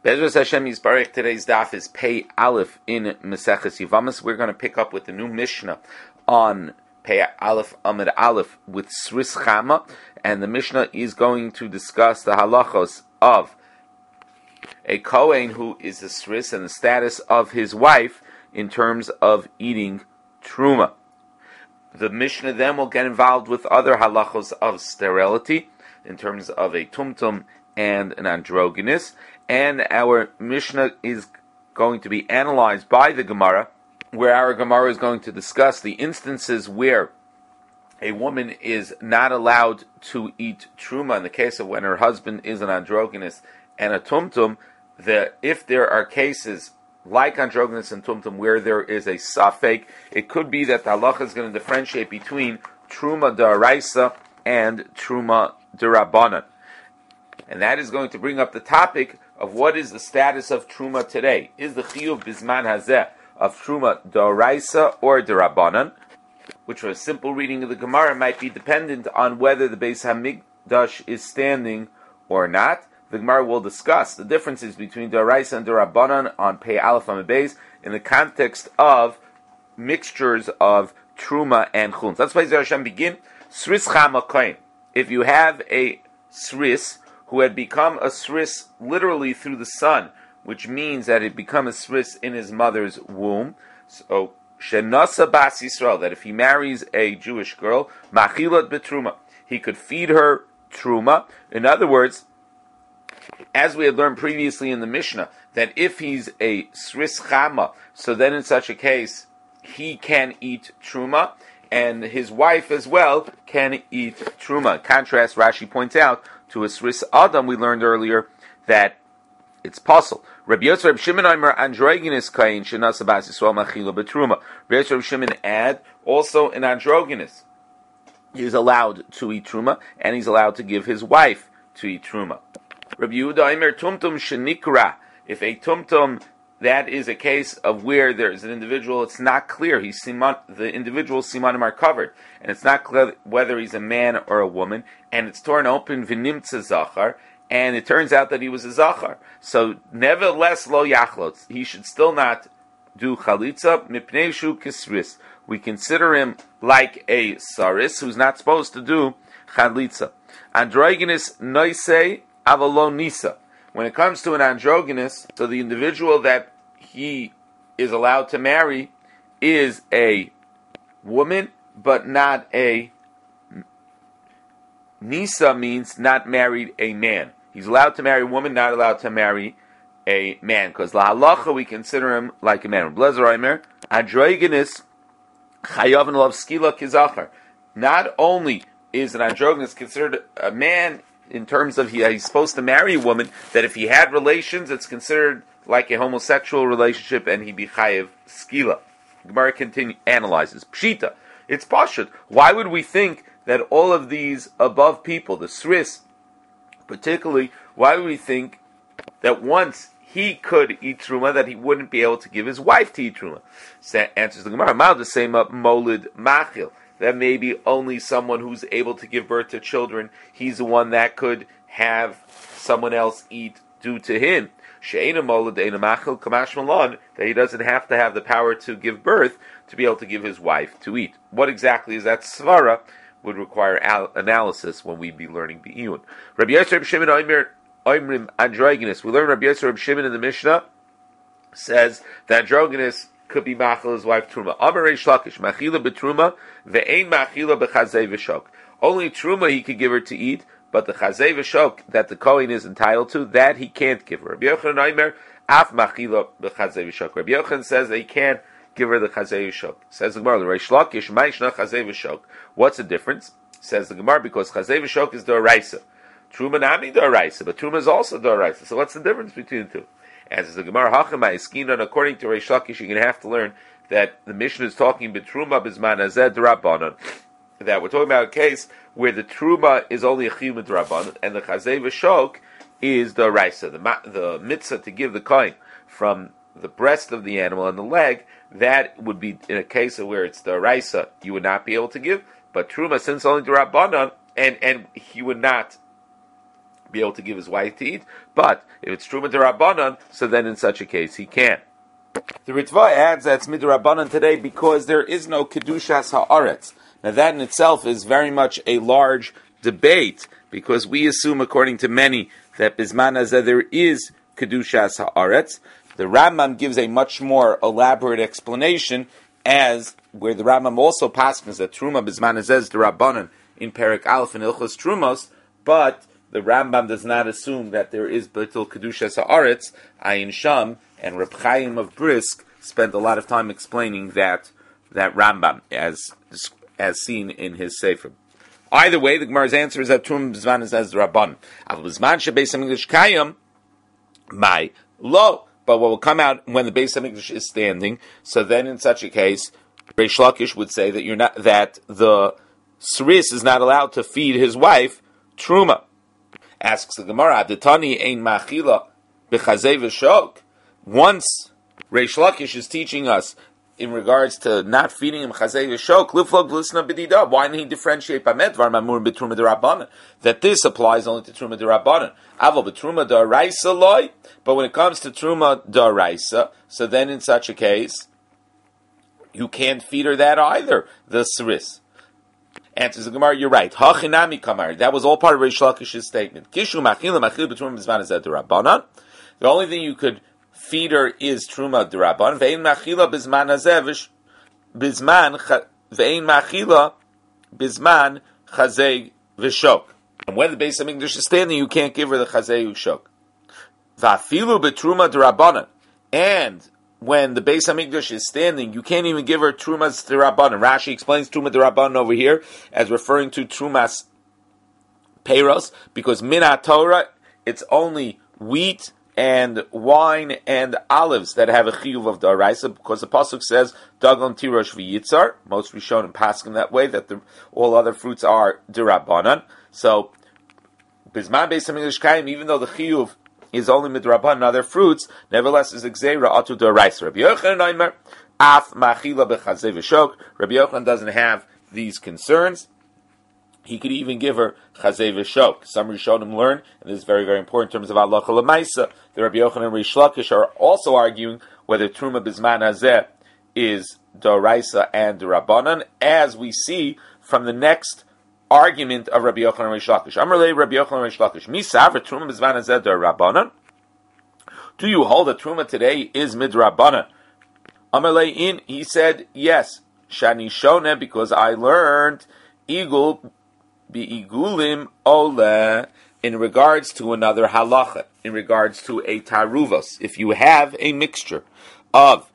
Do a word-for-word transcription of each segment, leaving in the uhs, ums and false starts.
Bezras Hashem Yisbarech, today's daf is Pei Aleph in Maseches Yevamos. We're going to pick up with the new Mishnah on Pei Aleph Amid Aleph with Sris Chama, and the Mishnah is going to discuss the halachos of a Kohen who is a Sris and the status of his wife in terms of eating Truma. The Mishnah then will get involved with other halachos of sterility in terms of a Tumtum and an androgynous, and our Mishnah is going to be analyzed by the Gemara, where our Gemara is going to discuss the instances where a woman is not allowed to eat Truma in the case of when her husband is an androgynous and a Tumtum. That if there are cases like androgynous and Tumtum where there is a safek, it could be that the halacha is going to differentiate between Truma d'oraisa and Truma d'Rabbanan. And that is going to bring up the topic of what is the status of Truma today. Is the chiyuv bizman hazeh of Truma d'oraisa or d'Rabbanan, which for a simple reading of the Gemara might be dependent on whether the Beis Hamikdash is standing or not. The Gemara will discuss the differences between d'oraisa and d'Rabbanan on Pei Aleph Amid Beis in the context of mixtures of Truma and Chulin. Let's play Hashem begin. Sris Chama Kohen. If you have a Sris who had become a Sris literally through the son, which means that it become a Sris in his mother's womb. So, Shenasa Bas Yisrael, that if he marries a Jewish girl, Machilat Betruma, he could feed her Truma. In other words, as we had learned previously in the Mishnah, that if he's a Sris Chama, so then in such a case, he can eat Truma, and his wife as well can eat Truma. In contrast, Rashi points out, to a Sris Adam, we learned earlier that it's possible. Rabbi Yosef Reb Shimon Omer androgynous kain shenas bas Yisrael machila betruma. Rabbi Yosef Reb Shimon add also an androgynous. He's allowed to eat truma, and he's allowed to give his wife to eat truma. Rabbi Yehuda Omer tumtum shenikra. If a tumtum, that is a case of where there is an individual, it's not clear. He's siman, the individual's simanim are covered, and it's not clear whether he's a man or a woman, and it's torn open v'nimtza zachar, and it turns out that he was a zachar. So nevertheless, lo yachlotz, he should still not do chalitza mipnei shu kisris. We consider him like a saris who's not supposed to do chalitza. Androgynous noisei avalon nisa. When it comes to an androgynous, so the individual that he is allowed to marry is a woman, but not a nisa, means not married a man. He's allowed to marry a woman, not allowed to marry a man, because la halacha we consider him like a man. Blazer Omer, androgynous chayav and love skila kizachar. Not only is an androgynous considered a man in terms of he, he's supposed to marry a woman, that if he had relations, it's considered like a homosexual relationship, and he be chayev skila. Gemara continue analyzes pshita. It's pashut. Why would we think that all of these above people, the Sris, particularly, why would we think that once he could eat truma, that he wouldn't be able to give his wife to eat truma? So answers the Gemara. Mal the same up molid machil. That maybe only someone who's able to give birth to children, he's the one that could have someone else eat due to him. She'ena molid eina machil kamash malon, that he doesn't have to have the power to give birth to be able to give his wife to eat. What exactly is that svara would require al- analysis when we be learning Be'iyun. Rabbi Yosef Reb Shimon Omer Oimrim androgynous. We learn Rabbi Yosef Reb Shimon in the Mishnah says that androgynous could be machil his wife truma. Amar Reish Lakish machila betruma ve'ein machila bechazei v'shok. Only truma he could give her to eat, but the chazei v'shok that the kohen is entitled to, that he can't give her. Rabbi Yochanan Omer af machila bechazei v'shok. Rabbi Yochanan says that he can't give her the chazei v'shok. Says the Gemara, Reish Lakish ma'ishna chazei v'shok. What's the difference? Says the Gemara, because chazei v'shok is d'oraisa. Truma nami d'oraisa, but truma is also d'oraisa. So what's the difference between the two? As the Gemara Hachama Eskinon, according to Reish Lakish, you're going to have to learn that the Mishnah is talking betruma bizman hazeh d'Rabbanan. That we're talking about a case where the truma is only a chiyuv d'Rabbanan, and the chazei v'shok is the raisa, the the mitzvah to give the kohen from the breast of the animal and the leg. That would be in a case of where it's the raisa, you would not be able to give, but truma, since only d'Rabbanan, and and he would not be able to give his wife to eat. But if it's Truma D'Rabbanan, so then in such a case he can. The Ritva adds that it's Midrabanan today because there is no Kedushas Haaretz. Now that in itself is very much a large debate, because we assume, according to many, that Bisman Hazeh there is Kedushas Haaretz. The Rambam gives a much more elaborate explanation, as where the Rambam also passes that Truma Bisman Hazeh is D'Rabbanan in Perek Aleph and Ilchos Trumos, but the Rambam does not assume that there is B'tul Kedushas Haaretz. Ayin Sham and Reb Chaim of Brisk spent a lot of time explaining that that Rambam as as seen in his Sefer. Either way, the Gemara's answer is that Truma B'zman is as Rabban. Av B'zman sheBeis Hamikdash Kayam, my lo. But what will come out when the Beis Hamikdash is standing? So then, in such a case, Reish Lakish would say that you're not that the Sris is not allowed to feed his wife Truma. Asks the Gemara, Adetani ein machila b'chazei v'shok. Once Reish Lakish is teaching us in regards to not feeding him chazei v'shok, liflog b'lisna b'dida. Why didn't he differentiate b'medvar mamur b'truma d'Rabbanan? That this applies only to truma d'Rabbanan. Aval b'truma d'Oraisa loy. But when it comes to truma d'Oraisa, so then in such a case, you can't feed her that either. The Sris. Answers the Gemara, you're right. Hachinami kamar. That was all part of Reish Lakish's statement. Kishu machila machil b'truma b'zman hazeh d'Rabbanan. The only thing you could feed her is truma d'Rabbanan. Ve'ein machila b'zman hazeh b'zman ve'ein machila b'zman chazei v'shok. And when the Beis Hamikdash is standing, you can't give her the chazei v'shok. Va'afilu b'truma d'Rabbanan. And when the Beis Hamikdash is standing, you can't even give her trumas d'Rabbanan. Rashi explains truma d'Rabbanan over here as referring to trumas peiros, because min Torah it's only wheat and wine and olives that have a chiyuv of d'oraisa, because the pasuk says dagon tirosh v'yitzar. Most we shown in pasuk in that way that the, all other fruits are d'Rabbanan. So bisman Beis Hamikdash kayim, even though the chiyuv is only midrabban, other fruits, nevertheless is exera atu d'oraisa. Rabbi Yochanan Aimer af machila b'chazei v'shok. Rabbi Yochanan doesn't have these concerns. He could even give her chazei v'shok. Some Rishonim learn, and this is very, very important in terms of halacha l'maisa. The Rabbi Yochanan and Reish Lakish are also arguing whether truma b'zman hazeh is d'oraisa and d'Rabbanan, as we see from the next argument of Rabbi Yochanan and Reish Lakish. Amrlei Rabbi Yochanan and Reish Lakish. Misav truma b'zman hazeh d'Rabbanan. Do you hold that truma today is midrabbanan? Amrlei in, he said yes. Shani shone, because I learned igul bi'igulim ole, in regards to another halacha, in regards to a taruvos. If you have a mixture of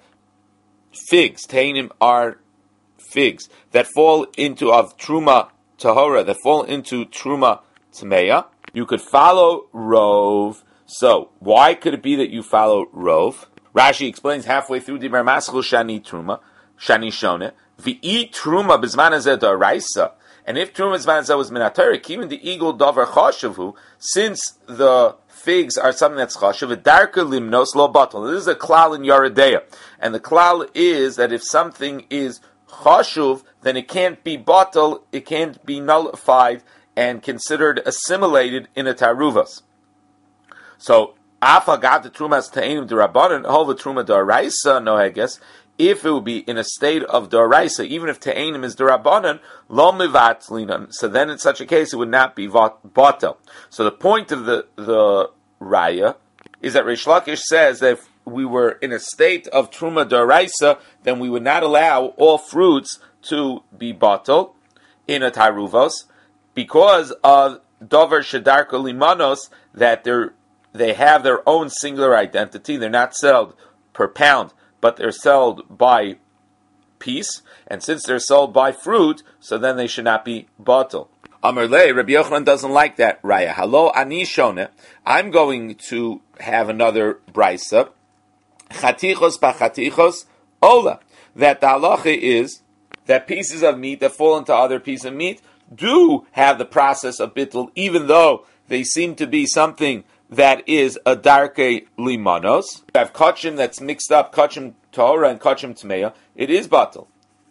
figs, tainim are figs, that fall into, of truma tahora, that fall into truma tmeya, you could follow rov. So, why could it be that you follow rov? Rashi explains halfway through, Dibar Maschel Shani Truma, Shani Shone, V'i Truma B'zman hazeh d'oraisa. And if Truma B'zman hazeh was minatorik, even the eagle davar chashavu, since the figs are something that's chashav, darka limnos lo batal. This is a klal in Yeridea. And the klal is that if something is chashuv, then it can't be batal, it can't be nullified and considered assimilated in a taruvas. So, afa got the trumas ta'enim d'Rabbanan, hova truma d'oraisa, no, I guess, if it would be in a state of d'oraisa, even if ta'enim is d'Rabbanan, lo mivatlinan, so then in such a case it would not be batel. So the point of the, the raya is that Reish Lakish says that if we were in a state of truma d'oraisa, then we would not allow all fruits to be batel in a taruvos, because of dover shedarko limanos, that they're they have their own singular identity. They're not sold per pound, but they're sold by piece. And since they're sold by fruit, so then they should not be batel. Amar le, Rabbi Yochanan doesn't like that raya. Halo ani shone. I'm going to have another brisa. Chatichos b'chatichos ola. That the halacha is that pieces of meat that fall into other pieces of meat do have the process of bittul, even though they seem to be something that is a darke limanos. You have kachim that's mixed up, kachim Torah and kachim tmeya. It is batel.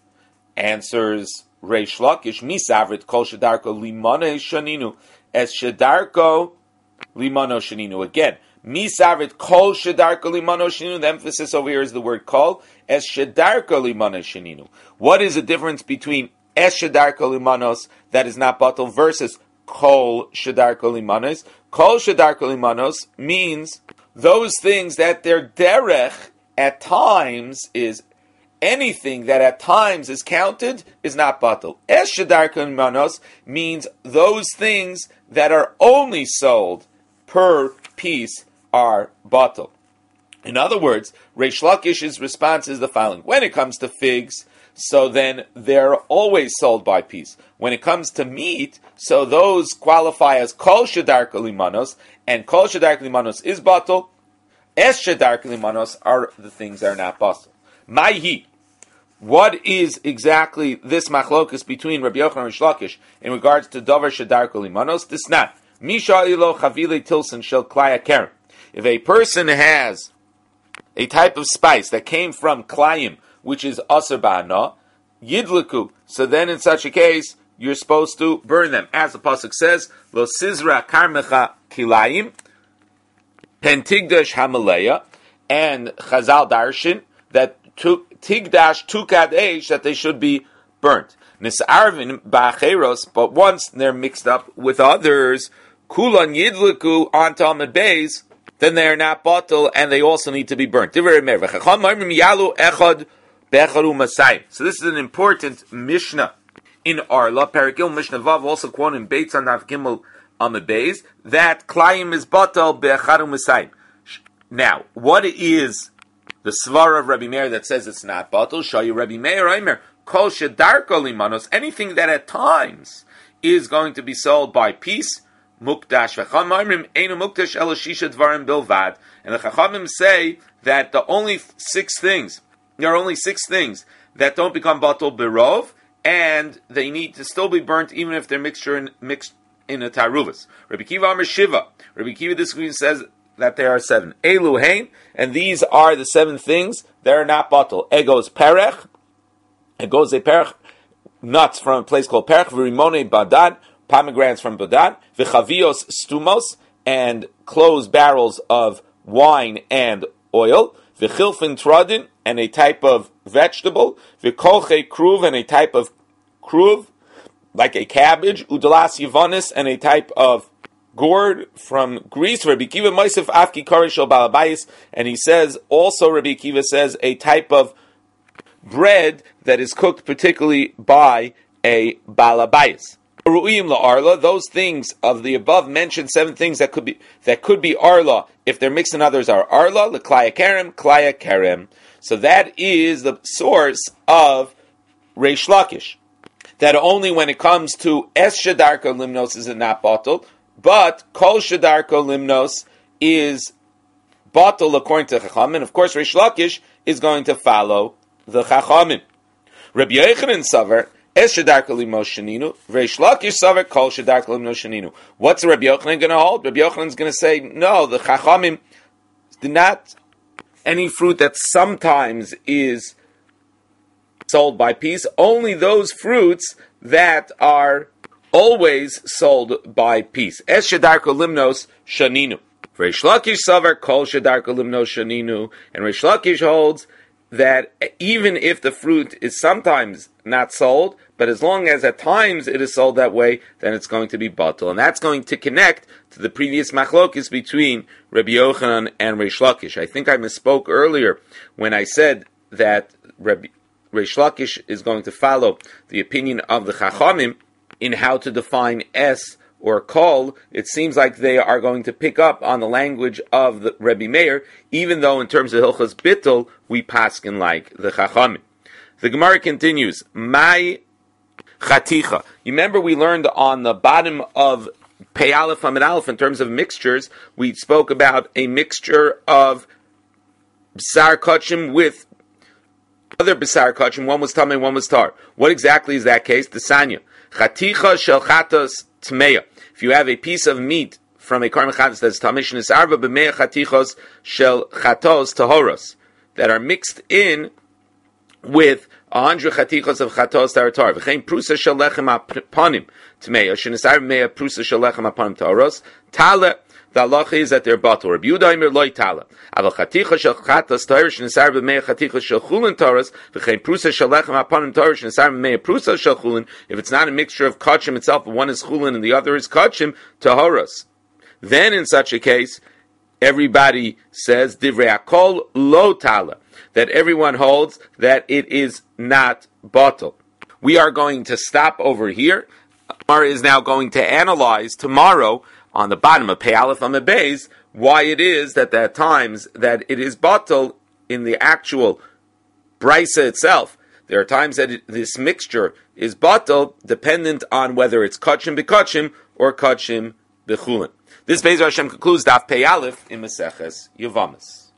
Answers Reish Lakish, misavrit kol shedarko limane shaninu. As shedarko limano sheninu. Again, misavrit kol shedarka limano sheninu. The emphasis over here is the word kol. Es shedarka limano sheninu. What is the difference between es shedarka limanos that is not batal versus kol shedarka limanos? Kol shedarka limanos means those things that their derech at times is anything that at times is counted is not batal. Es shedarka limanos means those things that are only sold per piece are batal. In other words, Reish Lakish's response is the following. When it comes to figs, so then they're always sold by piece. When it comes to meat, so those qualify as kol shedarka limanos, and kol shedarka limanos is batal. Es shedarka limanos are the things that are not batal. Maihi. What is exactly this machlokus between Rabbi Yochanan and Reish Lakish in regards to davar shedarka limanos? This not. Misha ilo chavile tilson shel klaya keren. If a person has a type of spice that came from klayim, which is aser ba'ana, yidliku, so then in such a case, you're supposed to burn them. As the pasuk says, lo sizra karmecha kilayim, pentigdash hamaleya, and chazal darshin, that tigdash tukad that they should be burnt. Nisarvin ba'acheros, but once they're mixed up with others, kulan yidliku on Talmud Beis, then they are not batal, and they also need to be burnt. So this is an important Mishnah in Arla, Perikil Mishnah Vav, also quoted in Beitz on Av Gimel Amud Beis, that Klayim is batal be'echad u'masayim. Now, what is the svara of Rabbi Meir that says it's not batal? Shayu Rabbi Meir Omer, kol shedarka limanos, anything that at times is going to be sold by piece, mukdash. V'chachamim einu mukdash ela shisha dvarim bilvad. And the Chachamim say that the only six things, there are only six things that don't become batal berov, and they need to still be burnt even if they're mixture in, mixed in a taruvas. Rabbi Kiva Amar Shiva. Rabbi Kiva disagrees, says that there are seven. Elu hein, and these are the seven things that are not batal. Egos perech, egos a perech, nuts from a place called perech. V'rimone badad, pomegranates from badad. V'chavios stumos, and closed barrels of wine and oil. V'chilfin trodin, and a type of vegetable. V'kolche kruv, and a type of kruv, like a cabbage. Udalas yivonis, and a type of gourd from Greece. Rabbi Kiva Moisef Afki Korishal Balabayis, and he says, also Rabbi Kiva says, a type of bread that is cooked particularly by a Balabayis. Ru'im la'arla, those things of the above mentioned seven things that could be that could be arla, if they're mixed in others, are arla, l'klaya kerem, klaya kerem. So that is the source of Reish Lakish, that only when it comes to es shedarka limnos is it not batal, but kol shedarka limnos is batal according to Chachamim. And of course, Reish Lakish is going to follow the Chachamim. Rabbi Yochanan savar es shedarka limnos sheninu. Reish Lakish savar kol shedarka limnos sheninu. What's Rabbi Yochanan going to hold? Rabbi Yochanan is going to say no. The Chachamim did not any fruit that sometimes is sold by piece. Only those fruits that are always sold by piece. Es shedarka limnos shaninu. Reish Lakish savar kol shedarka limnos shaninu, and Reish Lakish holds that even if the fruit is sometimes not sold, but as long as at times it is sold that way, then it's going to be batal, and that's going to connect to the previous machlokes between Rabbi Yochanan and Reish Lakish. I think I misspoke earlier when I said that Rabbi Reish Lakish is going to follow the opinion of the Chachamim in how to define es or kol. It seems like they are going to pick up on the language of the Rebbe Meir, even though in terms of Hilchas Bittul, we paskin like the Chachamim. The Gemara continues, Mai chaticha. You remember we learned on the bottom of Pei Aleph Amid Aleph, in terms of mixtures, we spoke about a mixture of B'sar Kachim with other B'sar Kachim. One was Tamei, one was Tar. What exactly is that case? The Sanya. Chaticha shel chatos tmeya. If you have a piece of meat from a karm chatos that's tamish nisarva b'meya chatichos shel chatos tahoros, that are mixed in with a hundred chatichos of chatos taratar. V'chein prusa shel lechem aponim tmeya shenisarva b'meya prusa shel lechem aponim tahoros. Tale the halacha is that they're batal. Rabbi Yehuda Omer loy tala. Aval chaticha shel chatas Torah shenisar b'mei chaticha shel chulin Torahs v'chein prusa shel lechem apanim Torah shenisar b'mei prusa shel chulin. If it's not a mixture of kachim itself, but one is chulin and the other is kachim, tahoras. Then in such a case, everybody says divrei akol lo tala, that everyone holds that it is not batal. We are going to stop over here. Gemara is now going to analyze tomorrow on the bottom of Pei Aleph Amud Beis why it is that there are times that it is batal in the actual brisa itself. There are times that it, this mixture is batal dependent on whether it's kachim b'kachim or kachim b'chulin. This Be'ez Hashem concludes Daf Pei Aleph in Maseches Yevamos.